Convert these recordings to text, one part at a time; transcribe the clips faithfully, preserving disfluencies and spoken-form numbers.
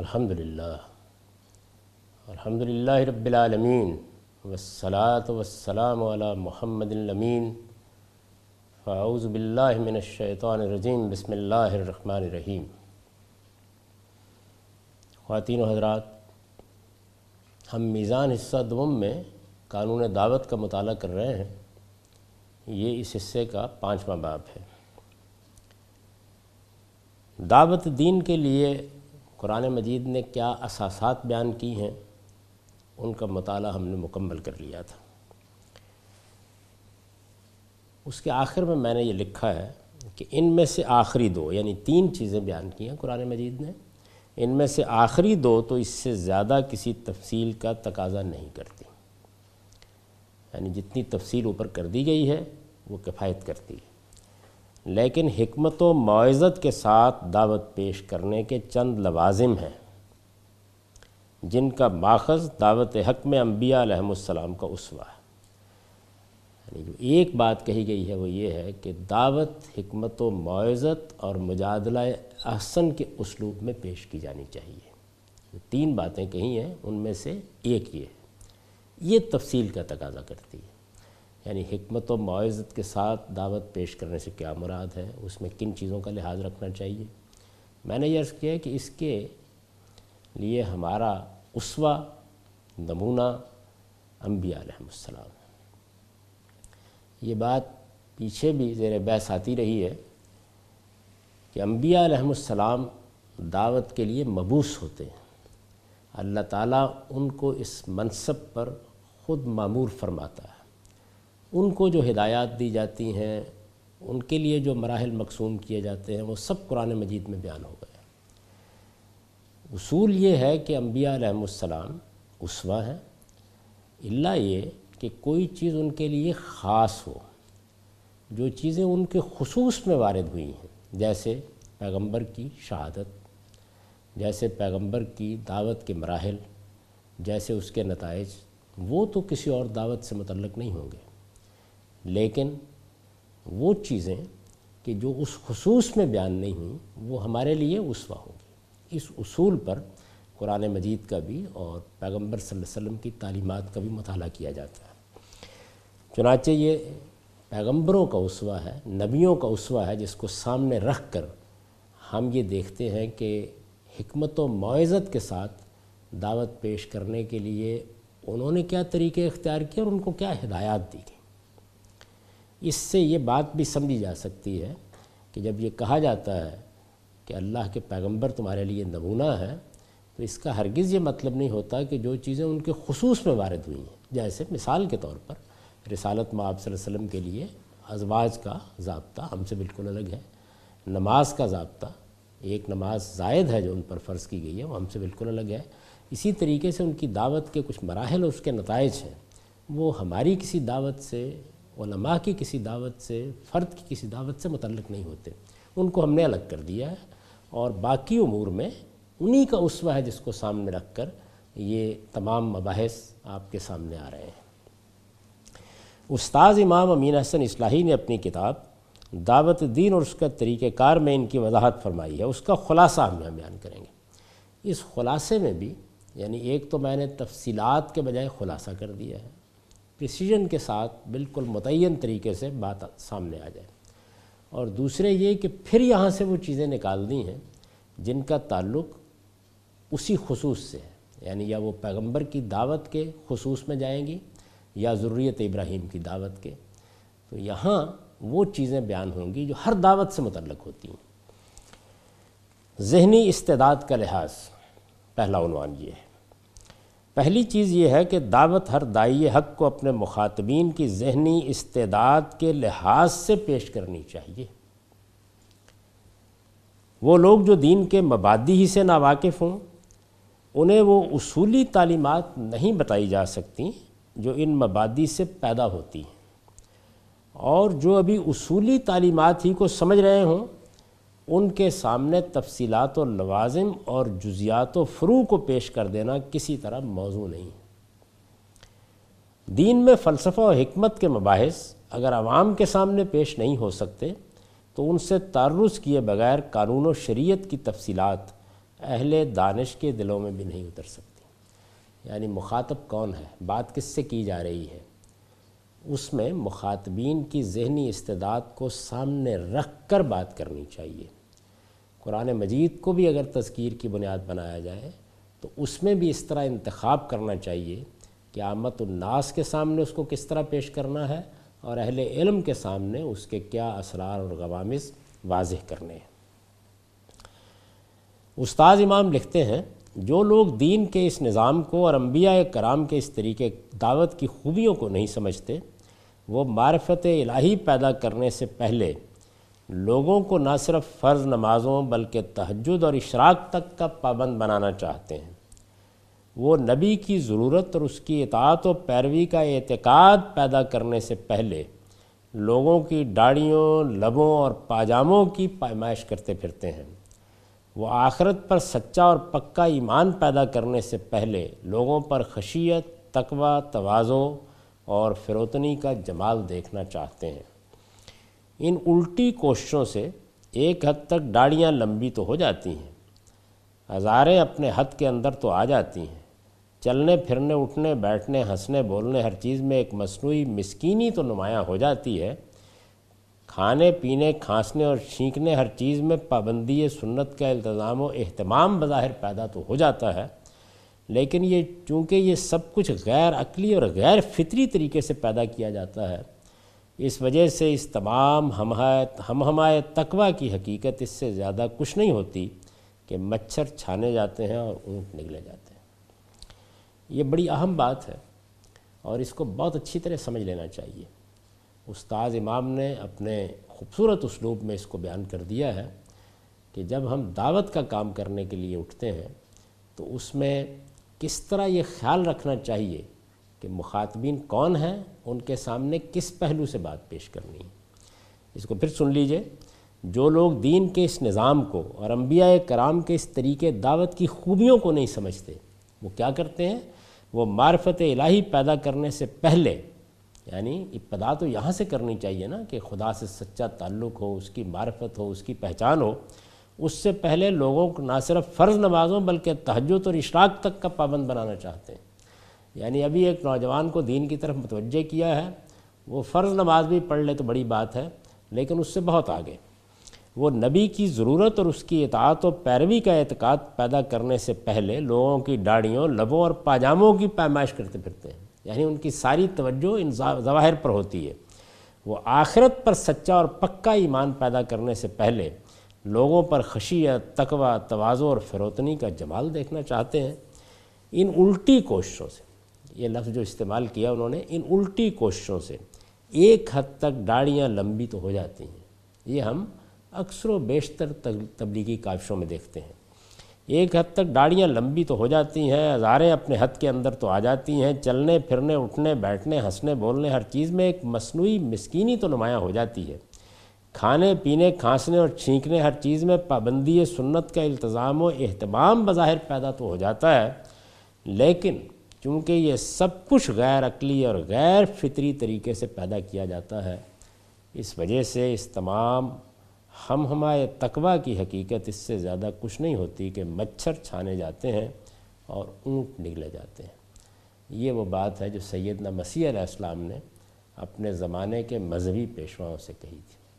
الحمدللہ الحمدللہ رب العالمین والصلاة والسلام علی محمد الامین فاعوذ باللہ من الشیطان الرجیم بسم اللہ الرحمن الرحیم۔ خواتین و حضرات، ہم میزان حصہ دوم میں قانون دعوت کا مطالعہ کر رہے ہیں۔ یہ اس حصے کا پانچواں باب ہے۔ دعوت دین کے لیے قرآن مجید نے کیا اساسات بیان کی ہیں، ان کا مطالعہ ہم نے مکمل کر لیا تھا۔ اس کے آخر میں میں نے یہ لکھا ہے کہ ان میں سے آخری دو یعنی تین چیزیں بیان کی ہیں قرآن مجید نے، ان میں سے آخری دو تو اس سے زیادہ کسی تفصیل کا تقاضا نہیں کرتی، یعنی جتنی تفصیل اوپر کر دی گئی ہے وہ کفایت کرتی ہے، لیکن حکمت و موعظت کے ساتھ دعوت پیش کرنے کے چند لوازم ہیں جن کا ماخذ دعوت حق میں انبیاء علیہم السلام کا اسوہ ہے۔ یعنی جو ایک بات کہی گئی ہے وہ یہ ہے کہ دعوت حکمت و موعظت اور مجادلہ احسن کے اسلوب میں پیش کی جانی چاہیے۔ جو تین باتیں کہی ہیں ان میں سے ایک یہ ہے، یہ تفصیل کا تقاضا کرتی ہے۔ یعنی حکمت و موعظت کے ساتھ دعوت پیش کرنے سے کیا مراد ہے، اس میں کن چیزوں کا لحاظ رکھنا چاہیے۔ میں نے یہ عرض کیا کہ اس کے لیے ہمارا اسوہ نمونہ انبیاء علیہم السلام ہے۔ یہ بات پیچھے بھی زیر بحث آتی رہی ہے کہ انبیاء علیہم السلام دعوت کے لیے مبعوث ہوتے ہیں، اللہ تعالیٰ ان کو اس منصب پر خود مامور فرماتا ہے، ان کو جو ہدایات دی جاتی ہیں، ان کے لیے جو مراحل مقسوم کیے جاتے ہیں وہ سب قرآن مجید میں بیان ہو گئے۔ اصول یہ ہے کہ انبیاء علیہم السلام اسوہ ہیں، الا یہ کہ کوئی چیز ان کے لیے خاص ہو، جو چیزیں ان کے خصوص میں وارد ہوئی ہیں، جیسے پیغمبر کی شہادت، جیسے پیغمبر کی دعوت کے مراحل، جیسے اس کے نتائج، وہ تو کسی اور دعوت سے متعلق نہیں ہوں گے، لیکن وہ چیزیں کہ جو اس خصوص میں بیان نہیں ہوئیں وہ ہمارے لیے اسوہ ہوں گی۔ اس اصول پر قرآن مجید کا بھی اور پیغمبر صلی اللہ علیہ وسلم کی تعلیمات کا بھی مطالعہ کیا جاتا ہے۔ چنانچہ یہ پیغمبروں کا اسوہ ہے، نبیوں کا اسوہ ہے، جس کو سامنے رکھ کر ہم یہ دیکھتے ہیں کہ حکمت و موعظت کے ساتھ دعوت پیش کرنے کے لیے انہوں نے کیا طریقے اختیار کیے اور ان کو کیا ہدایات دی گئی۔ اس سے یہ بات بھی سمجھی جا سکتی ہے کہ جب یہ کہا جاتا ہے کہ اللہ کے پیغمبر تمہارے لیے نمونہ ہے، تو اس کا ہرگز یہ مطلب نہیں ہوتا کہ جو چیزیں ان کے خصوص میں وارد ہوئی ہیں، جیسے مثال کے طور پر رسالت مآب صلی اللہ علیہ وسلم کے لیے ازواج کا ضابطہ ہم سے بالکل الگ ہے، نماز کا ضابطہ، ایک نماز زائد ہے جو ان پر فرض کی گئی ہے، وہ ہم سے بالکل الگ ہے۔ اسی طریقے سے ان کی دعوت کے کچھ مراحل اور اس کے نتائج ہیں، وہ ہماری کسی دعوت سے، علماء کی کسی دعوت سے، فرد کی کسی دعوت سے متعلق نہیں ہوتے، ان کو ہم نے الگ کر دیا ہے، اور باقی امور میں انہی کا اسوہ ہے جس کو سامنے رکھ کر یہ تمام مباحث آپ کے سامنے آ رہے ہیں۔ استاذ امام امین احسن اصلاحی نے اپنی کتاب دعوت دین اور اس کا طریقہ کار میں ان کی وضاحت فرمائی ہے، اس کا خلاصہ ہم یہاں بیان کریں گے۔ اس خلاصے میں بھی یعنی ایک تو میں نے تفصیلات کے بجائے خلاصہ کر دیا ہے، پریسیجن کے ساتھ بالکل متعین طریقے سے بات سامنے آ جائے، اور دوسرے یہ کہ پھر یہاں سے وہ چیزیں نکال دی ہیں جن کا تعلق اسی خصوص سے ہے، یعنی یا وہ پیغمبر کی دعوت کے خصوص میں جائیں گی یا ذریت ابراہیم کی دعوت کے، تو یہاں وہ چیزیں بیان ہوں گی جو ہر دعوت سے متعلق ہوتی ہیں۔ ذہنی استعداد کا لحاظ، پہلا عنوان یہ ہے۔ پہلی چیز یہ ہے کہ دعوت ہر داعی حق کو اپنے مخاطبین کی ذہنی استعداد کے لحاظ سے پیش کرنی چاہیے۔ وہ لوگ جو دین کے مبادی ہی سے ناواقف ہوں، انہیں وہ اصولی تعلیمات نہیں بتائی جا سکتی جو ان مبادی سے پیدا ہوتی ہیں، اور جو ابھی اصولی تعلیمات ہی کو سمجھ رہے ہوں ان کے سامنے تفصیلات و لوازم اور جزیات و فروع کو پیش کر دینا کسی طرح موضوع نہیں۔ دین میں فلسفہ و حکمت کے مباحث اگر عوام کے سامنے پیش نہیں ہو سکتے تو ان سے تعرض کیے بغیر قانون و شریعت کی تفصیلات اہل دانش کے دلوں میں بھی نہیں اتر سکتی۔ یعنی مخاطب کون ہے، بات کس سے کی جا رہی ہے، اس میں مخاطبین کی ذہنی استعداد کو سامنے رکھ کر بات کرنی چاہیے۔ قرآن مجید کو بھی اگر تذکیر کی بنیاد بنایا جائے تو اس میں بھی اس طرح انتخاب کرنا چاہیے کہ عامت الناس کے سامنے اس کو کس طرح پیش کرنا ہے اور اہل علم کے سامنے اس کے کیا اسرار اور غوامض واضح کرنے ہیں۔ استاذ امام لکھتے ہیں، جو لوگ دین کے اس نظام کو اور انبیاء کرام کے اس طریقے دعوت کی خوبیوں کو نہیں سمجھتے، وہ معرفت الہی پیدا کرنے سے پہلے لوگوں کو نہ صرف فرض نمازوں بلکہ تہجد اور اشراق تک کا پابند بنانا چاہتے ہیں۔ وہ نبی کی ضرورت اور اس کی اطاعت و پیروی کا اعتقاد پیدا کرنے سے پہلے لوگوں کی داڑھیوں، لبوں اور پاجاموں کی پیمائش کرتے پھرتے ہیں۔ وہ آخرت پر سچا اور پکا ایمان پیدا کرنے سے پہلے لوگوں پر خشیت، تقوی، تواضع اور فروتنی کا جمال دیکھنا چاہتے ہیں۔ ان الٹی کوششوں سے ایک حد تک داڑھیاں لمبی تو ہو جاتی ہیں، ہزاریں اپنے حد کے اندر تو آ جاتی ہیں، چلنے پھرنے، اٹھنے بیٹھنے، ہنسنے بولنے ہر چیز میں ایک مصنوعی مسکینی تو نمایاں ہو جاتی ہے، کھانے پینے، کھانسنے اور چھینکنے ہر چیز میں پابندی سنت کا التزام و اہتمام بظاہر پیدا تو ہو جاتا ہے، لیکن یہ چونکہ یہ سب کچھ غیر عقلی اور غیر فطری طریقے سے پیدا کیا جاتا ہے، اس وجہ سے اس تمام ہم ہمائے تقوی کی حقیقت اس سے زیادہ کچھ نہیں ہوتی کہ مچھر چھانے جاتے ہیں اور اونٹ نگلے جاتے ہیں۔ یہ بڑی اہم بات ہے اور اس کو بہت اچھی طرح سمجھ لینا چاہیے۔ استاذ امام نے اپنے خوبصورت اسلوب میں اس کو بیان کر دیا ہے کہ جب ہم دعوت کا کام کرنے کے لیے اٹھتے ہیں تو اس میں کس طرح یہ خیال رکھنا چاہیے کہ مخاطبین کون ہیں، ان کے سامنے کس پہلو سے بات پیش کرنی ہے۔ اس کو پھر سن لیجئے، جو لوگ دین کے اس نظام کو اور انبیاء کرام کے اس طریقے دعوت کی خوبیوں کو نہیں سمجھتے، وہ کیا کرتے ہیں، وہ معرفت الہی پیدا کرنے سے پہلے، یعنی ابتدا تو یہاں سے کرنی چاہیے نا کہ خدا سے سچا تعلق ہو، اس کی معرفت ہو، اس کی پہچان ہو، اس سے پہلے لوگوں کو نہ صرف فرض نمازوں بلکہ تہجد اور اشراق تک کا پابند بنانا چاہتے ہیں۔ یعنی ابھی ایک نوجوان کو دین کی طرف متوجہ کیا ہے، وہ فرض نماز بھی پڑھ لے تو بڑی بات ہے، لیکن اس سے بہت آگے وہ نبی کی ضرورت اور اس کی اطاعت و پیروی کا اعتقاد پیدا کرنے سے پہلے لوگوں کی داڑھیوں، لبوں اور پاجاموں کی پیمائش کرتے پھرتے ہیں۔ یعنی ان کی ساری توجہ ان ظواہر پر ہوتی ہے۔ وہ آخرت پر سچا اور پکا ایمان پیدا کرنے سے پہلے لوگوں پر خشیت، تقوی، تواضع اور فروتنی کا جمال دیکھنا چاہتے ہیں۔ ان الٹی کوششوں سے، یہ لفظ جو استعمال کیا انہوں نے، ان الٹی کوششوں سے ایک حد تک داڑھیاں لمبی تو ہو جاتی ہیں۔ یہ ہم اکثر و بیشتر تبلیغی کاوشوں میں دیکھتے ہیں۔ ایک حد تک داڑھیاں لمبی تو ہو جاتی ہیں، ہزاریں اپنے حد کے اندر تو آ جاتی ہیں، چلنے پھرنے، اٹھنے بیٹھنے، ہنسنے بولنے ہر چیز میں ایک مصنوعی مسکینی تو نمایاں ہو جاتی ہے، کھانے پینے، کھانسنے اور چھینکنے ہر چیز میں پابندی سنت کا التزام و اہتمام بظاہر پیدا تو ہو جاتا ہے، لیکن چونکہ یہ سب کچھ غیر عقلی اور غیر فطری طریقے سے پیدا کیا جاتا ہے، اس وجہ سے اس تمام ہم ہمائے تقوی کی حقیقت اس سے زیادہ کچھ نہیں ہوتی کہ مچھر چھانے جاتے ہیں اور اونٹ نگلے جاتے ہیں۔ یہ وہ بات ہے جو سیدنا مسیح علیہ السلام نے اپنے زمانے کے مذہبی پیشواؤں سے کہی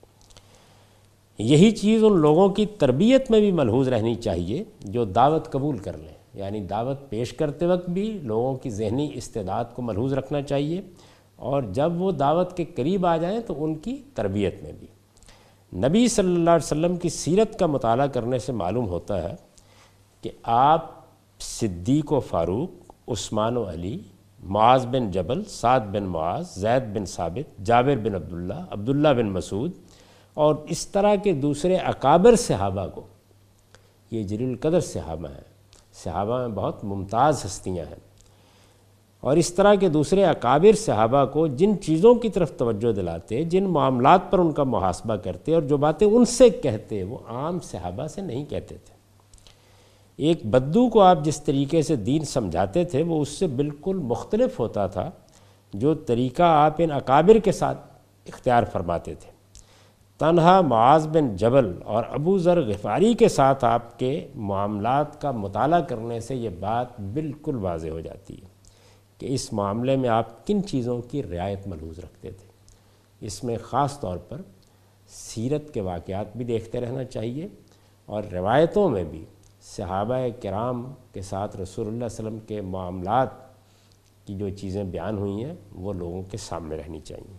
تھی۔ یہی چیز ان لوگوں کی تربیت میں بھی ملحوظ رہنی چاہیے جو دعوت قبول کر لیں، یعنی دعوت پیش کرتے وقت بھی لوگوں کی ذہنی استعداد کو ملحوظ رکھنا چاہیے، اور جب وہ دعوت کے قریب آ جائیں تو ان کی تربیت میں بھی۔ نبی صلی اللہ علیہ وسلم کی سیرت کا مطالعہ کرنے سے معلوم ہوتا ہے کہ آپ صدیق و فاروق، عثمان و علی، معاذ بن جبل، سعد بن معاذ، زید بن ثابت، جابر بن عبداللہ، عبداللہ بن مسعود اور اس طرح کے دوسرے اکابر صحابہ کو، یہ جلیل القدر صحابہ ہیں، صحابہ میں بہت ممتاز ہستیاں ہیں، اور اس طرح کے دوسرے اکابر صحابہ کو جن چیزوں کی طرف توجہ دلاتے، جن معاملات پر ان کا محاسبہ کرتے اور جو باتیں ان سے کہتے، وہ عام صحابہ سے نہیں کہتے تھے۔ ایک بدو کو آپ جس طریقے سے دین سمجھاتے تھے وہ اس سے بالکل مختلف ہوتا تھا جو طریقہ آپ ان اکابر کے ساتھ اختیار فرماتے تھے۔ تنہا معاذ بن جبل اور ابو ذر غفاری کے ساتھ آپ کے معاملات کا مطالعہ کرنے سے یہ بات بالکل واضح ہو جاتی ہے کہ اس معاملے میں آپ کن چیزوں کی رعایت ملحوظ رکھتے تھے۔ اس میں خاص طور پر سیرت کے واقعات بھی دیکھتے رہنا چاہیے، اور روایتوں میں بھی صحابہ کرام کے ساتھ رسول اللہ صلی اللہ علیہ وسلم کے معاملات کی جو چیزیں بیان ہوئی ہیں وہ لوگوں کے سامنے رہنی چاہیے۔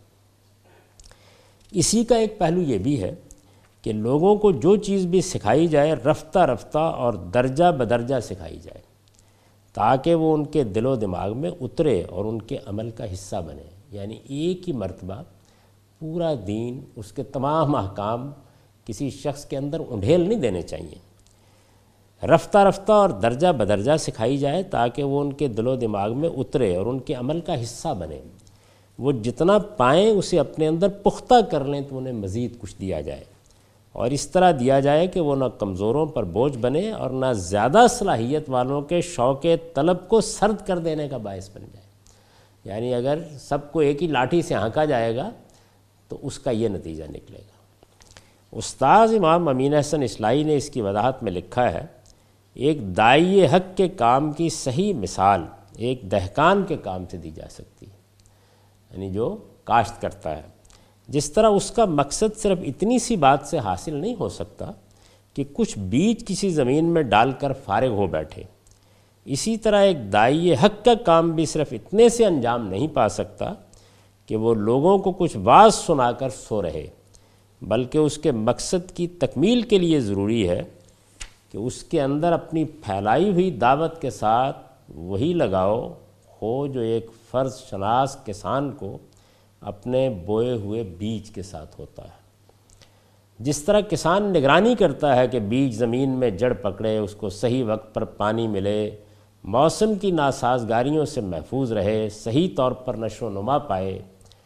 اسی کا ایک پہلو یہ بھی ہے کہ لوگوں کو جو چیز بھی سکھائی جائے رفتہ رفتہ اور درجہ بدرجہ سکھائی جائے، تاکہ وہ ان کے دل و دماغ میں اترے اور ان کے عمل کا حصہ بنے۔ یعنی ایک ہی مرتبہ پورا دین، اس کے تمام احکام کسی شخص کے اندر انڈھیل نہیں دینے چاہیے، رفتہ رفتہ اور درجہ بدرجہ سکھائی جائے تاکہ وہ ان کے دل و دماغ میں اترے اور ان کے عمل کا حصہ بنے۔ وہ جتنا پائیں اسے اپنے اندر پختہ کر لیں تو انہیں مزید کچھ دیا جائے، اور اس طرح دیا جائے کہ وہ نہ کمزوروں پر بوجھ بنے اور نہ زیادہ صلاحیت والوں کے شوق طلب کو سرد کر دینے کا باعث بن جائے۔ یعنی اگر سب کو ایک ہی لاٹھی سے ہانکا جائے گا تو اس کا یہ نتیجہ نکلے گا۔ استاذ امام امین احسن اصلاحی نے اس کی وضاحت میں لکھا ہے، ایک داعی حق کے کام کی صحیح مثال ایک دہقان کے کام سے دی جا سکتی ہے، یعنی جو کاشت کرتا ہے۔ جس طرح اس کا مقصد صرف اتنی سی بات سے حاصل نہیں ہو سکتا کہ کچھ بیج کسی زمین میں ڈال کر فارغ ہو بیٹھے، اسی طرح ایک داعی حق کا کام بھی صرف اتنے سے انجام نہیں پا سکتا کہ وہ لوگوں کو کچھ واعظ سنا کر سو رہے، بلکہ اس کے مقصد کی تکمیل کے لیے ضروری ہے کہ اس کے اندر اپنی پھیلائی ہوئی دعوت کے ساتھ وہی لگاؤ ہو جو ایک فرض شناس کسان کو اپنے بوئے ہوئے بیج کے ساتھ ہوتا ہے۔ جس طرح کسان نگرانی کرتا ہے کہ بیج زمین میں جڑ پکڑے، اس کو صحیح وقت پر پانی ملے، موسم کی ناسازگاریوں سے محفوظ رہے، صحیح طور پر نشو و نما پائے،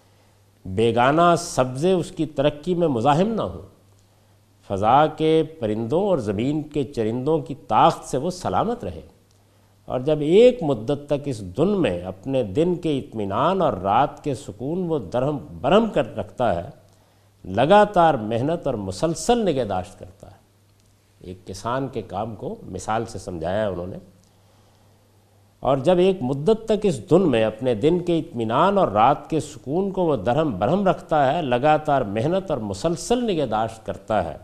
بیگانہ سبزے اس کی ترقی میں مزاحم نہ ہوں، فضا کے پرندوں اور زمین کے چرندوں کی طاقت سے وہ سلامت رہے، اور جب ایک مدت تک اس دن میں اپنے دن کے اطمینان اور رات کے سکون وہ درہم برہم کر رکھتا ہے، لگاتار محنت اور مسلسل نگہداشت کرتا ہے۔ ایک کسان کے کام کو مثال سے سمجھایا ہے انہوں نے، اور جب ایک مدت تک اس دن میں اپنے دن کے اطمینان اور رات کے سکون کو وہ درہم برہم رکھتا ہے، لگاتار محنت اور مسلسل نگہداشت کرتا ہے،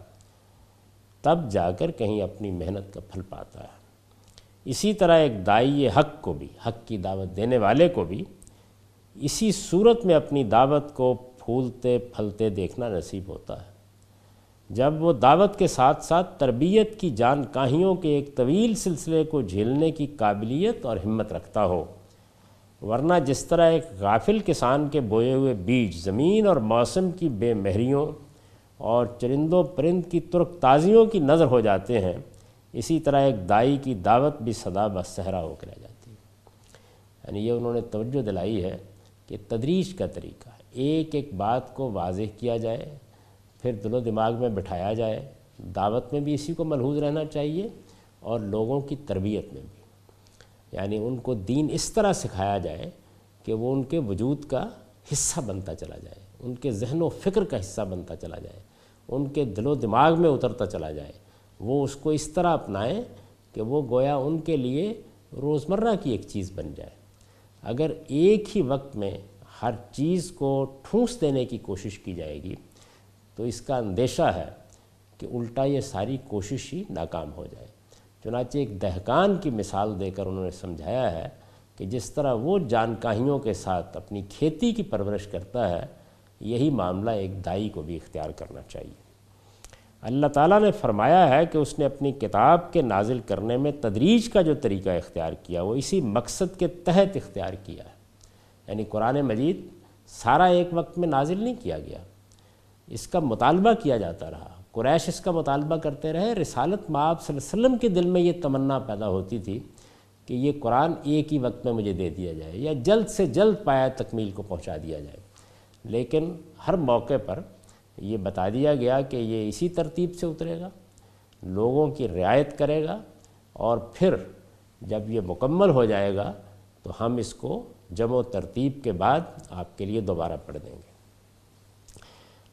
تب جا کر کہیں اپنی محنت کا پھل پاتا ہے۔ اسی طرح ایک داعی حق کو بھی، حق کی دعوت دینے والے کو بھی اسی صورت میں اپنی دعوت کو پھولتے پھلتے دیکھنا نصیب ہوتا ہے جب وہ دعوت کے ساتھ ساتھ تربیت کی جان کاہیوں کے ایک طویل سلسلے کو جھیلنے کی قابلیت اور ہمت رکھتا ہو، ورنہ جس طرح ایک غافل کسان کے بوئے ہوئے بیج زمین اور موسم کی بے مہریوں اور چرندوں پرند کی ترک تازیوں کی نظر ہو جاتے ہیں، اسی طرح ایک داعی کی دعوت بھی سدا بہ صحرا ہو کے رہ جاتی ہے۔ یعنی یہ انہوں نے توجہ دلائی ہے کہ تدریج کا طریقہ ہے، ایک ایک بات کو واضح کیا جائے، پھر دل و دماغ میں بٹھایا جائے۔ دعوت میں بھی اسی کو ملحوظ رہنا چاہیے اور لوگوں کی تربیت میں بھی، یعنی ان کو دین اس طرح سکھایا جائے کہ وہ ان کے وجود کا حصہ بنتا چلا جائے، ان کے ذہن و فکر کا حصہ بنتا چلا جائے، ان کے دل و دماغ میں اترتا چلا جائے، وہ اس کو اس طرح اپنائیں کہ وہ گویا ان کے لیے روزمرہ کی ایک چیز بن جائے۔ اگر ایک ہی وقت میں ہر چیز کو ٹھونس دینے کی کوشش کی جائے گی تو اس کا اندیشہ ہے کہ الٹا یہ ساری کوشش ہی ناکام ہو جائے۔ چنانچہ ایک دہقان کی مثال دے کر انہوں نے سمجھایا ہے کہ جس طرح وہ جانکاہیوں کے ساتھ اپنی کھیتی کی پرورش کرتا ہے، یہی معاملہ ایک داعی کو بھی اختیار کرنا چاہیے۔ اللہ تعالیٰ نے فرمایا ہے کہ اس نے اپنی کتاب کے نازل کرنے میں تدریج کا جو طریقہ اختیار کیا وہ اسی مقصد کے تحت اختیار کیا ہے، یعنی قرآن مجید سارا ایک وقت میں نازل نہیں کیا گیا، اس کا مطالبہ کیا جاتا رہا، قریش اس کا مطالبہ کرتے رہے۔ رسالت مآب صلی اللہ علیہ وسلم کے دل میں یہ تمنا پیدا ہوتی تھی کہ یہ قرآن ایک ہی وقت میں مجھے دے دیا جائے یا جلد سے جلد پایا تکمیل کو پہنچا دیا جائے، لیکن ہر موقع پر یہ بتا دیا گیا کہ یہ اسی ترتیب سے اترے گا، لوگوں کی رعایت کرے گا، اور پھر جب یہ مکمل ہو جائے گا تو ہم اس کو جمع و ترتیب کے بعد آپ کے لیے دوبارہ پڑھ دیں گے۔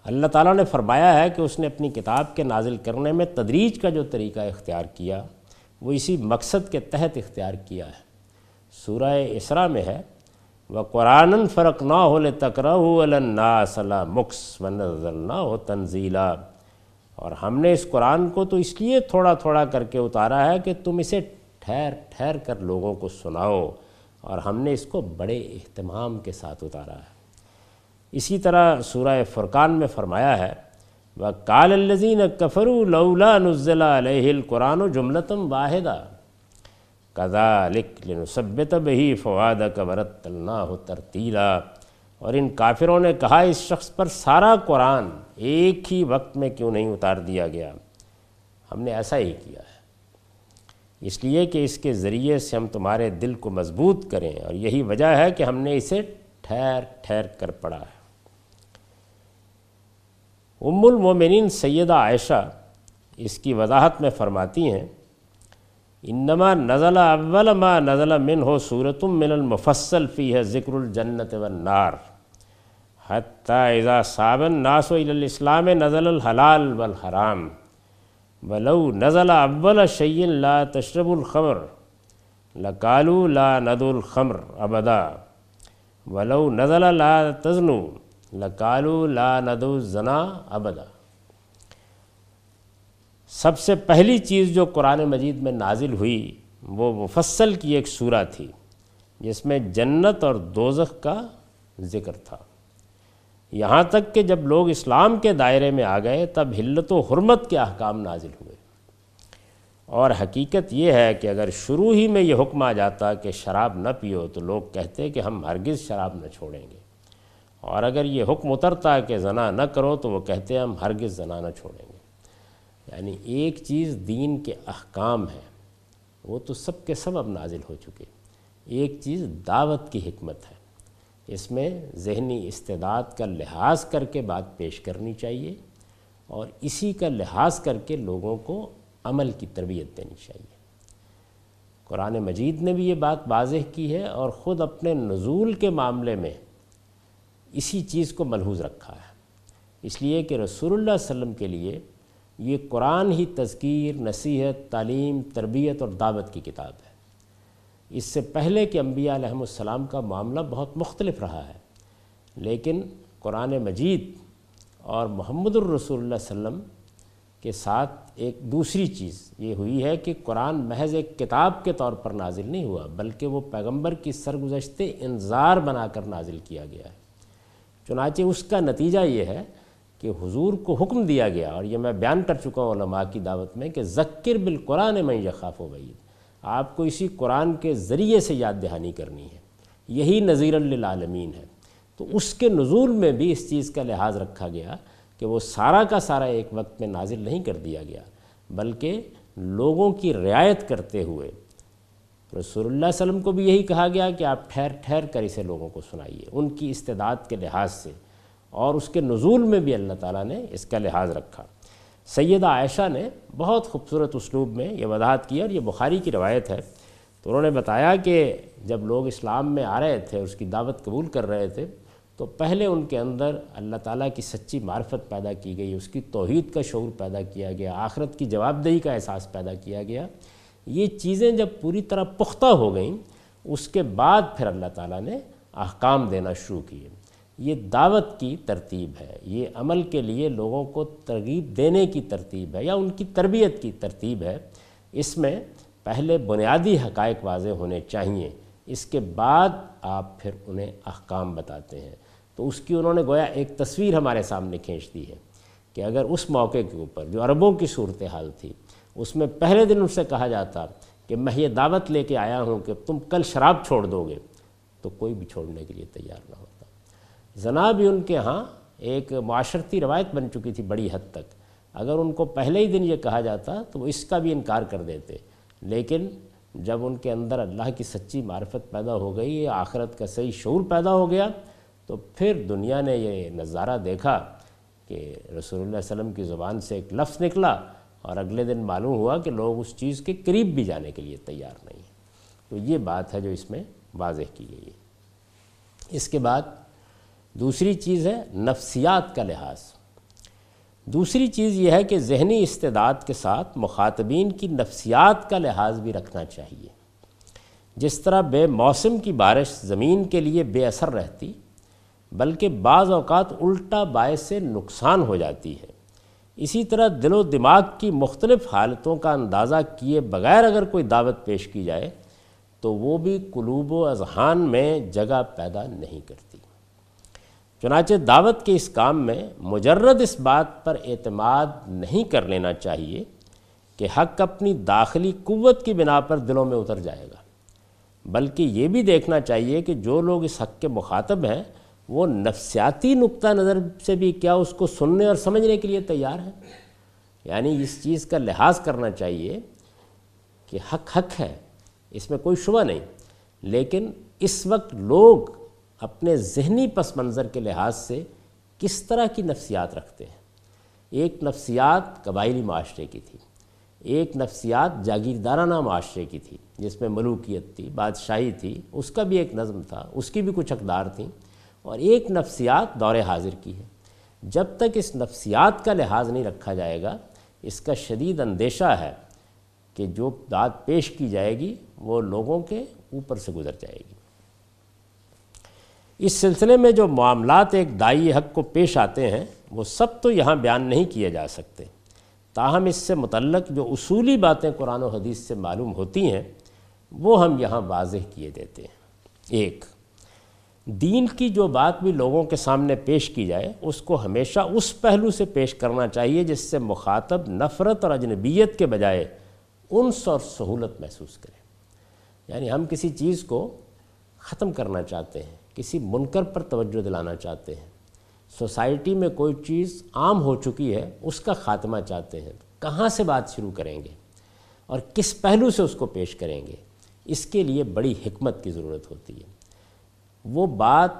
اللہ تعالیٰ نے فرمایا ہے کہ اس نے اپنی کتاب کے نازل کرنے میں تدریج کا جو طریقہ اختیار کیا وہ اسی مقصد کے تحت اختیار کیا ہے۔ سورہ اسراء میں ہے وَقُرْآنًا فَرَقْنَاهُ لِتَقْرَأَهُ عَلَى النَّاسِ عَلَى مُكْثٍ وَنَزَّلْنَاهُ تَنزِيلًا، اور ہم نے اس قرآن کو تو اس لیے تھوڑا تھوڑا کر کے اتارا ہے کہ تم اسے ٹھہر ٹھہر کر لوگوں کو سناؤ، اور ہم نے اس کو بڑے اہتمام کے ساتھ اتارا ہے۔ اسی طرح سورہ فرقان میں فرمایا ہے وَقَالَ الَّذِينَ كَفَرُوا لَوْلَا نُزِّلَ عَلَيْهِ الْقُرْآنُ جُمْلَةً وَاحِدَةً كَذَلِكَ لِنُثَبِّتَ بِهِ فُؤَادَكَ وَرَتَّلْنَاهُ تَرْتِيلًا، اور ان کافروں نے کہا اس شخص پر سارا قرآن ایک ہی وقت میں کیوں نہیں اتار دیا گیا؟ ہم نے ایسا ہی کیا ہے اس لیے کہ اس کے ذریعے سے ہم تمہارے دل کو مضبوط کریں، اور یہی وجہ ہے کہ ہم نے اسے ٹھہر ٹھہر کر پڑھا ہے۔ ام المومنین سیدہ عائشہ اس کی وضاحت میں فرماتی ہیں انما نزل اول ما نزل منہ سورۃ من المفصل فیہ ذکر الجنۃ والنار حتی اذا صاب الناس الی الاسلام نزل الحلال والحرام ولو نزل اول شیء لا تشربوا الخمر لقالوا لا ندعو الخمر ابدا ولو نزل لا تزنوا لقالوا لا ندعو الزنا ابدا۔ سب سے پہلی چیز جو قرآن مجید میں نازل ہوئی وہ مفصل کی ایک سورہ تھی جس میں جنت اور دوزخ کا ذکر تھا، یہاں تک کہ جب لوگ اسلام کے دائرے میں آ گئے تب حلت و حرمت کے احکام نازل ہوئے۔ اور حقیقت یہ ہے کہ اگر شروع ہی میں یہ حکم آ جاتا کہ شراب نہ پیو تو لوگ کہتے کہ ہم ہرگز شراب نہ چھوڑیں گے، اور اگر یہ حکم اترتا کہ زنا نہ کرو تو وہ کہتے ہم ہرگز زنا نہ چھوڑیں گے۔ یعنی ایک چیز دین کے احکام ہے وہ تو سب کے سب اب نازل ہو چکے، ایک چیز دعوت کی حکمت ہے، اس میں ذہنی استعداد کا لحاظ کر کے بات پیش کرنی چاہیے، اور اسی کا لحاظ کر کے لوگوں کو عمل کی تربیت دینی چاہیے۔ قرآن مجید نے بھی یہ بات واضح کی ہے اور خود اپنے نزول کے معاملے میں اسی چیز کو ملحوظ رکھا ہے، اس لیے کہ رسول اللہ صلی اللہ علیہ وسلم کے لیے یہ قرآن ہی تذکیر، نصیحت، تعلیم، تربیت اور دعوت کی کتاب ہے۔ اس سے پہلے کہ انبیاء علیہ السلام کا معاملہ بہت مختلف رہا ہے، لیکن قرآن مجید اور محمد الرسول اللہ صلی اللہ علیہ وسلم کے ساتھ ایک دوسری چیز یہ ہوئی ہے کہ قرآن محض ایک کتاب کے طور پر نازل نہیں ہوا، بلکہ وہ پیغمبر کی سرگزشت انذار بنا کر نازل کیا گیا ہے۔ چنانچہ اس کا نتیجہ یہ ہے کہ حضور کو حکم دیا گیا، اور یہ میں بیان کر چکا ہوں علماء کی دعوت میں، کہ ذکر بالقرآن من یخاف وعید، آپ کو اسی قرآن کے ذریعے سے یاد دہانی کرنی ہے، یہی نذیر للعالمین ہے۔ تو اس کے نزول میں بھی اس چیز کا لحاظ رکھا گیا کہ وہ سارا کا سارا ایک وقت میں نازل نہیں کر دیا گیا، بلکہ لوگوں کی رعایت کرتے ہوئے رسول اللہ صلی اللہ علیہ وسلم کو بھی یہی کہا گیا کہ آپ ٹھہر ٹھہر کر اسے لوگوں کو سنائیے، ان کی استعداد کے لحاظ سے، اور اس کے نزول میں بھی اللہ تعالیٰ نے اس کا لحاظ رکھا۔ سیدہ عائشہ نے بہت خوبصورت اسلوب میں یہ وضاحت کی، اور یہ بخاری کی روایت ہے، تو انہوں نے بتایا کہ جب لوگ اسلام میں آ رہے تھے، اس کی دعوت قبول کر رہے تھے، تو پہلے ان کے اندر اللہ تعالیٰ کی سچی معرفت پیدا کی گئی، اس کی توحید کا شعور پیدا کیا گیا، آخرت کی جواب دہی کا احساس پیدا کیا گیا۔ یہ چیزیں جب پوری طرح پختہ ہو گئیں، اس کے بعد پھر اللہ تعالیٰ نے احکام دینا شروع کیے۔ یہ دعوت کی ترتیب ہے، یہ عمل کے لیے لوگوں کو ترغیب دینے کی ترتیب ہے، یا ان کی تربیت کی ترتیب ہے۔ اس میں پہلے بنیادی حقائق واضح ہونے چاہیے، اس کے بعد آپ پھر انہیں احکام بتاتے ہیں۔ تو اس کی انہوں نے گویا ایک تصویر ہمارے سامنے کھینچ دی ہے کہ اگر اس موقع کے اوپر جو عربوں کی صورتحال تھی، اس میں پہلے دن ان سے کہا جاتا کہ میں یہ دعوت لے کے آیا ہوں کہ تم کل شراب چھوڑ دو گے، تو کوئی بھی چھوڑنے کے لیے تیار نہ ہوتا۔ زنا بھی ان کے ہاں ایک معاشرتی روایت بن چکی تھی بڑی حد تک، اگر ان کو پہلے ہی دن یہ کہا جاتا تو وہ اس کا بھی انکار کر دیتے، لیکن جب ان کے اندر اللہ کی سچی معرفت پیدا ہو گئی، آخرت کا صحیح شعور پیدا ہو گیا، تو پھر دنیا نے یہ نظارہ دیکھا کہ رسول اللہ صلی اللہ علیہ وسلم کی زبان سے ایک لفظ نکلا، اور اگلے دن معلوم ہوا کہ لوگ اس چیز کے قریب بھی جانے کے لیے تیار نہیں ہیں۔ تو یہ بات ہے جو اس میں واضح کی گئی ہے۔ اس کے بعد دوسری چیز ہے نفسیات کا لحاظ۔ دوسری چیز یہ ہے کہ ذہنی استعداد کے ساتھ مخاطبین کی نفسیات کا لحاظ بھی رکھنا چاہیے۔ جس طرح بے موسم کی بارش زمین کے لیے بے اثر رہتی بلکہ بعض اوقات الٹا باعث سے نقصان ہو جاتی ہے، اسی طرح دل و دماغ کی مختلف حالتوں کا اندازہ کیے بغیر اگر کوئی دعوت پیش کی جائے تو وہ بھی قلوب و اذہان میں جگہ پیدا نہیں کرتی۔ چنانچہ دعوت کے اس کام میں مجرد اس بات پر اعتماد نہیں کر لینا چاہیے کہ حق اپنی داخلی قوت کی بنا پر دلوں میں اتر جائے گا، بلکہ یہ بھی دیکھنا چاہیے کہ جو لوگ اس حق کے مخاطب ہیں وہ نفسیاتی نقطہ نظر سے بھی کیا اس کو سننے اور سمجھنے کے لیے تیار ہیں۔ یعنی اس چیز کا لحاظ کرنا چاہیے کہ حق حق ہے، اس میں کوئی شبہ نہیں، لیکن اس وقت لوگ اپنے ذہنی پس منظر کے لحاظ سے کس طرح کی نفسیات رکھتے ہیں۔ ایک نفسیات قبائلی معاشرے کی تھی، ایک نفسیات جاگیردارانہ معاشرے کی تھی جس میں ملوکیت تھی، بادشاہی تھی، اس کا بھی ایک نظم تھا، اس کی بھی کچھ اقدار تھیں، اور ایک نفسیات دور حاضر کی ہے۔ جب تک اس نفسیات کا لحاظ نہیں رکھا جائے گا، اس کا شدید اندیشہ ہے کہ جو بات پیش کی جائے گی وہ لوگوں کے اوپر سے گزر جائے گی۔ اس سلسلے میں جو معاملات ایک داعی حق کو پیش آتے ہیں وہ سب تو یہاں بیان نہیں کیے جا سکتے، تاہم اس سے متعلق جو اصولی باتیں قرآن و حدیث سے معلوم ہوتی ہیں وہ ہم یہاں واضح کیے دیتے ہیں۔ ایک، دین کی جو بات بھی لوگوں کے سامنے پیش کی جائے اس کو ہمیشہ اس پہلو سے پیش کرنا چاہیے جس سے مخاطب نفرت اور اجنبیت کے بجائے انس اور سہولت محسوس کرے۔ یعنی ہم کسی چیز کو ختم کرنا چاہتے ہیں، کسی منکر پر توجہ دلانا چاہتے ہیں، سوسائٹی میں کوئی چیز عام ہو چکی ہے اس کا خاتمہ چاہتے ہیں، کہاں سے بات شروع کریں گے اور کس پہلو سے اس کو پیش کریں گے، اس کے لیے بڑی حکمت کی ضرورت ہوتی ہے۔ وہ بات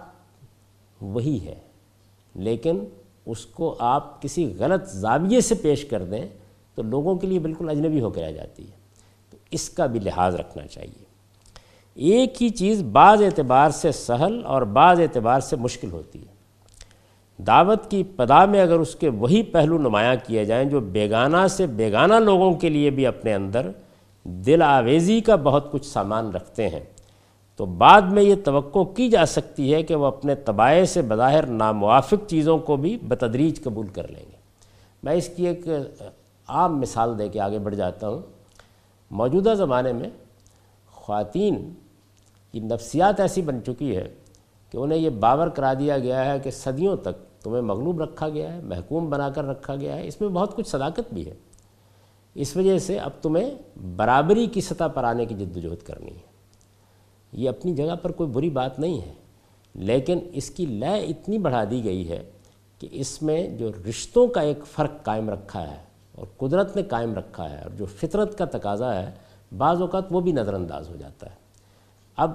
وہی ہے لیکن اس کو آپ کسی غلط زاویے سے پیش کر دیں تو لوگوں کے لیے بالکل اجنبی ہو کے رہ جاتی ہے، تو اس کا بھی لحاظ رکھنا چاہیے۔ ایک ہی چیز بعض اعتبار سے سہل اور بعض اعتبار سے مشکل ہوتی ہے۔ دعوت کی ابتدا میں اگر اس کے وہی پہلو نمایاں کیے جائیں جو بیگانہ سے بیگانہ لوگوں کے لیے بھی اپنے اندر دل آویزی کا بہت کچھ سامان رکھتے ہیں، تو بعد میں یہ توقع کی جا سکتی ہے کہ وہ اپنے طبائع سے بظاہر ناموافق چیزوں کو بھی بتدریج قبول کر لیں گے۔ میں اس کی ایک عام مثال دے کے آگے بڑھ جاتا ہوں۔ موجودہ زمانے میں خواتین کی نفسیات ایسی بن چکی ہے کہ انہیں یہ باور کرا دیا گیا ہے کہ صدیوں تک تمہیں مغلوب رکھا گیا ہے، محکوم بنا کر رکھا گیا ہے۔ اس میں بہت کچھ صداقت بھی ہے، اس وجہ سے اب تمہیں برابری کی سطح پر آنے کی جدوجہد کرنی ہے۔ یہ اپنی جگہ پر کوئی بری بات نہیں ہے، لیکن اس کی لے اتنی بڑھا دی گئی ہے کہ اس میں جو رشتوں کا ایک فرق قائم رکھا ہے اور قدرت نے قائم رکھا ہے اور جو فطرت کا تقاضا ہے بعض اوقات وہ بھی نظر انداز ہو جاتا ہے۔ اب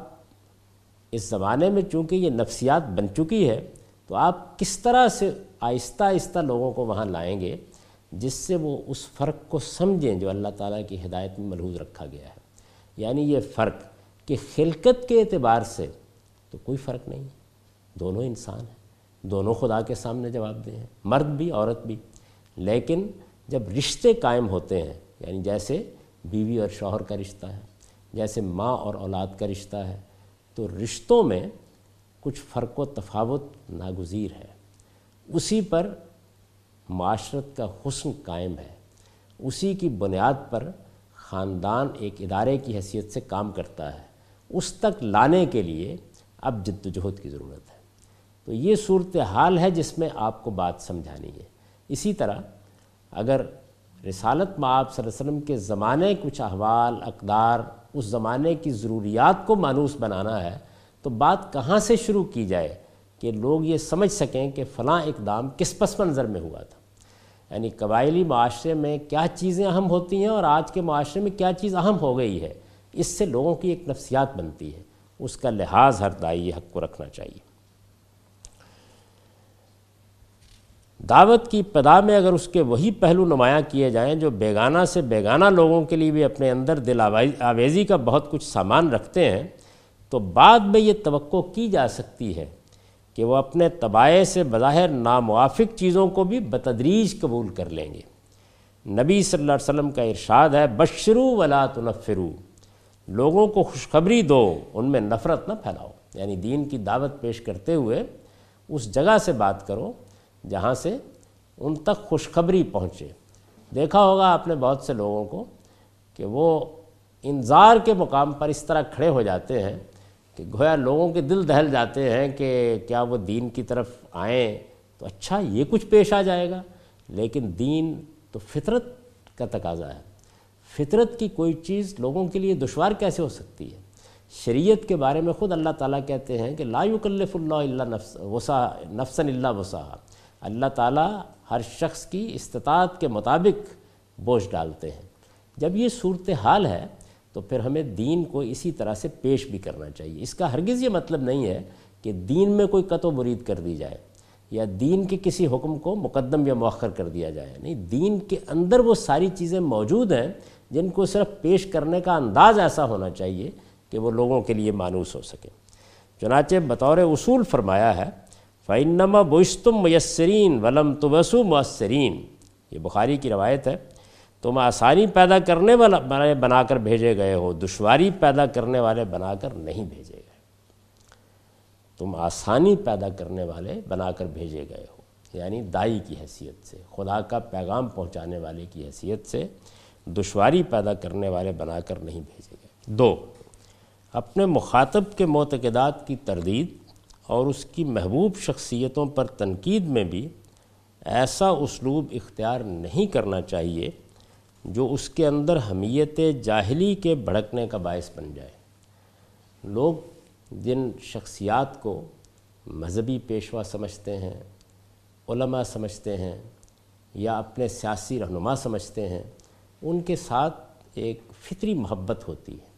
اس زمانے میں چونکہ یہ نفسیات بن چکی ہے تو آپ کس طرح سے آہستہ آہستہ لوگوں کو وہاں لائیں گے جس سے وہ اس فرق کو سمجھیں جو اللہ تعالیٰ کی ہدایت میں ملحوظ رکھا گیا ہے۔ یعنی یہ فرق کہ خلقت کے اعتبار سے تو کوئی فرق نہیں ہے، دونوں انسان ہیں، دونوں خدا کے سامنے جواب دہ ہیں، مرد بھی عورت بھی، لیکن جب رشتے قائم ہوتے ہیں، یعنی جیسے بیوی اور شوہر کا رشتہ ہے، جیسے ماں اور اولاد کا رشتہ ہے، تو رشتوں میں کچھ فرق و تفاوت ناگزیر ہے۔ اسی پر معاشرت کا حسن قائم ہے، اسی کی بنیاد پر خاندان ایک ادارے کی حیثیت سے کام کرتا ہے۔ اس تک لانے کے لیے اب جد و جہد کی ضرورت ہے۔ تو یہ صورتحال ہے جس میں آپ کو بات سمجھانی ہے۔ اسی طرح اگر رسالت مآب صلی اللہ علیہ وسلم کے زمانے کچھ احوال اقدار اس زمانے کی ضروریات کو مانوس بنانا ہے تو بات کہاں سے شروع کی جائے کہ لوگ یہ سمجھ سکیں کہ فلاں اقدام کس پس منظر میں ہوا تھا۔ یعنی قبائلی معاشرے میں کیا چیزیں اہم ہوتی ہیں اور آج کے معاشرے میں کیا چیز اہم ہو گئی ہے، اس سے لوگوں کی ایک نفسیات بنتی ہے، اس کا لحاظ ہر داعی حق کو رکھنا چاہیے۔ دعوت کی ابتدا میں اگر اس کے وہی پہلو نمایاں کیے جائیں جو بیگانہ سے بیگانہ لوگوں کے لیے بھی اپنے اندر دل آویزی کا بہت کچھ سامان رکھتے ہیں، تو بعد میں یہ توقع کی جا سکتی ہے کہ وہ اپنے طبائع سے بظاہر ناموافق چیزوں کو بھی بتدریج قبول کر لیں گے۔ نبی صلی اللہ علیہ وسلم کا ارشاد ہے بشرو ولا تنفرو، لوگوں کو خوشخبری دو، ان میں نفرت نہ پھیلاؤ، یعنی دین کی دعوت پیش کرتے ہوئے اس جگہ سے بات کرو جہاں سے ان تک خوشخبری پہنچے۔ دیکھا ہوگا آپ نے بہت سے لوگوں کو کہ وہ انذار کے مقام پر اس طرح کھڑے ہو جاتے ہیں کہ گویا لوگوں کے دل دہل جاتے ہیں کہ کیا وہ دین کی طرف آئیں تو اچھا یہ کچھ پیش آ جائے گا، لیکن دین تو فطرت کا تقاضا ہے۔ فطرت کی کوئی چیز لوگوں کے لیے دشوار کیسے ہو سکتی ہے؟ شریعت کے بارے میں خود اللہ تعالیٰ کہتے ہیں کہ لا یکلف اللہ الا نفس وسع نفسا الا وسعها، اللہ تعالیٰ ہر شخص کی استطاعت کے مطابق بوجھ ڈالتے ہیں۔ جب یہ صورتحال ہے تو پھر ہمیں دین کو اسی طرح سے پیش بھی کرنا چاہیے۔ اس کا ہرگز یہ مطلب نہیں ہے کہ دین میں کوئی قطع و مرید کر دی جائے یا دین کے کسی حکم کو مقدم یا مؤخر کر دیا جائے، نہیں، دین کے اندر وہ ساری چیزیں موجود ہیں جن کو صرف پیش کرنے کا انداز ایسا ہونا چاہیے کہ وہ لوگوں کے لیے مانوس ہو سکے۔ چنانچہ بطور اصول فرمایا ہے فَإِنَّمَا بُعِثْتُم مُيَسِّرِينَ وَلَمْ تُبْعَثُوا مُعَسِّرِينَ، یہ بخاری کی روایت ہے، تم آسانی پیدا کرنے والے بنا کر بھیجے گئے ہو، دشواری پیدا کرنے والے بنا کر نہیں بھیجے گئے۔ تم آسانی پیدا کرنے والے بنا کر بھیجے گئے ہو، یعنی داعی کی حیثیت سے، خدا کا پیغام پہنچانے والے کی حیثیت سے، دشواری پیدا کرنے والے بنا کر نہیں بھیجے گئے۔ دو، اپنے مخاطب کے معتقدات کی تردید اور اس کی محبوب شخصیتوں پر تنقید میں بھی ایسا اسلوب اختیار نہیں کرنا چاہیے جو اس کے اندر حمیت جاہلی کے بھڑکنے کا باعث بن جائے۔ لوگ جن شخصیات کو مذہبی پیشوا سمجھتے ہیں، علماء سمجھتے ہیں یا اپنے سیاسی رہنما سمجھتے ہیں، ان کے ساتھ ایک فطری محبت ہوتی ہے۔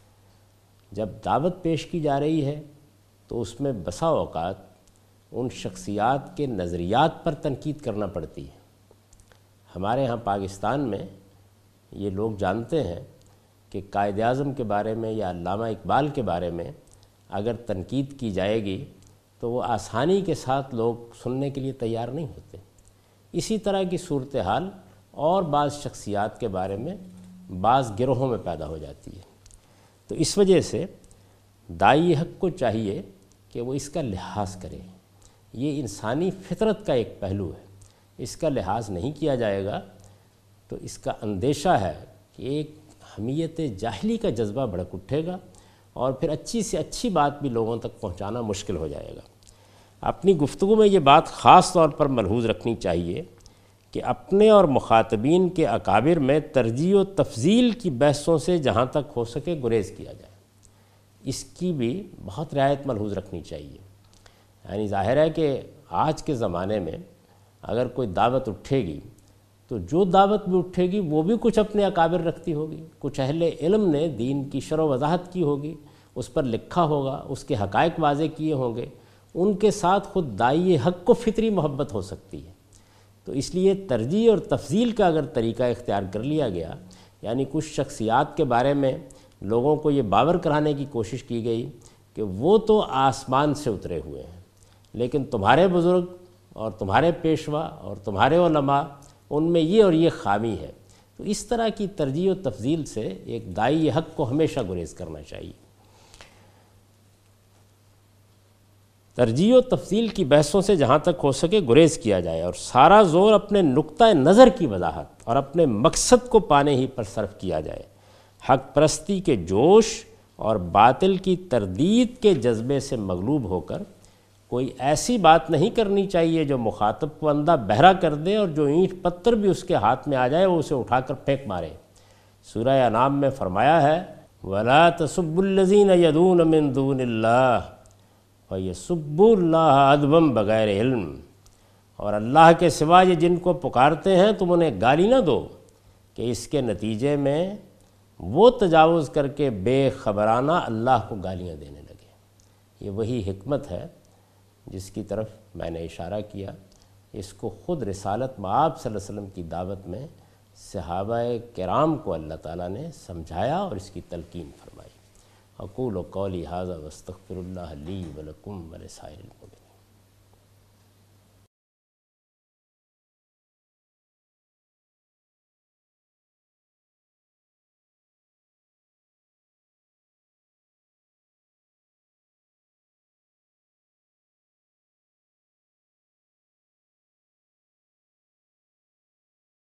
جب دعوت پیش کی جا رہی ہے تو اس میں بسا اوقات ان شخصیات کے نظریات پر تنقید کرنا پڑتی ہے۔ ہمارے ہاں پاکستان میں یہ لوگ جانتے ہیں کہ قائد اعظم کے بارے میں یا علامہ اقبال کے بارے میں اگر تنقید کی جائے گی تو وہ آسانی کے ساتھ لوگ سننے کے لیے تیار نہیں ہوتے۔ اسی طرح کی صورتحال اور بعض شخصیات کے بارے میں بعض گروہوں میں پیدا ہو جاتی ہے۔ تو اس وجہ سے داعی حق کو چاہیے کہ وہ اس کا لحاظ کرے۔ یہ انسانی فطرت کا ایک پہلو ہے، اس کا لحاظ نہیں کیا جائے گا تو اس کا اندیشہ ہے کہ ایک حمیت جاہلی کا جذبہ بھڑک اٹھے گا اور پھر اچھی سے اچھی بات بھی لوگوں تک پہنچانا مشکل ہو جائے گا۔ اپنی گفتگو میں یہ بات خاص طور پر ملحوظ رکھنی چاہیے کہ اپنے اور مخاطبین کے اکابر میں ترجیح و تفضیل کی بحثوں سے جہاں تک ہو سکے گریز کیا جائے، اس کی بھی بہت رعایت ملحوظ رکھنی چاہیے۔ یعنی ظاہر ہے کہ آج کے زمانے میں اگر کوئی دعوت اٹھے گی تو جو دعوت بھی اٹھے گی وہ بھی کچھ اپنے اکابر رکھتی ہوگی، کچھ اہل علم نے دین کی شرح و وضاحت کی ہوگی، اس پر لکھا ہوگا، اس کے حقائق واضح کیے ہوں گے، ان کے ساتھ خود داعی حق کو فطری محبت ہو سکتی ہے۔ تو اس لیے ترجیح اور تفضیل کا اگر طریقہ اختیار کر لیا گیا، یعنی کچھ شخصیات کے بارے میں لوگوں کو یہ باور کرانے کی کوشش کی گئی کہ وہ تو آسمان سے اترے ہوئے ہیں، لیکن تمہارے بزرگ اور تمہارے پیشوا اور تمہارے علماء ان میں یہ اور یہ خامی ہے، تو اس طرح کی ترجیح و تفضیل سے ایک داعی حق کو ہمیشہ گریز کرنا چاہیے۔ ترجیح و تفضیل کی بحثوں سے جہاں تک ہو سکے گریز کیا جائے اور سارا زور اپنے نقطہ نظر کی وضاحت اور اپنے مقصد کو پانے ہی پر صرف کیا جائے۔ حق پرستی کے جوش اور باطل کی تردید کے جذبے سے مغلوب ہو کر کوئی ایسی بات نہیں کرنی چاہیے جو مخاطب کو اندھا بہرا کر دے اور جو اینٹ پتھر بھی اس کے ہاتھ میں آ جائے وہ اسے اٹھا کر پھینک مارے۔ سورہ انعام میں فرمایا ہے وَلَا تَسُبُّوا الَّذِينَ يَدْعُونَ مِن دُونِ اللَّهِ وَيَسُبُّوا اللَّهَ عَدْوًا بغیر علم، اور اللہ کے سوا یہ جن کو پکارتے ہیں تم انہیں گالی نہ دو کہ اس کے نتیجے میں وہ تجاوز کر کے بے خبرانہ اللہ کو گالیاں دینے لگے۔ یہ وہی حکمت ہے جس کی طرف میں نے اشارہ کیا، اس کو خود رسالت مآب صلی اللہ علیہ وسلم کی دعوت میں صحابہ کرام کو اللہ تعالیٰ نے سمجھایا اور اس کی تلقین فرمائی۔ اقول قولی ھذا واستغفر اللہ لی ولکم ولسائر المؤمنین۔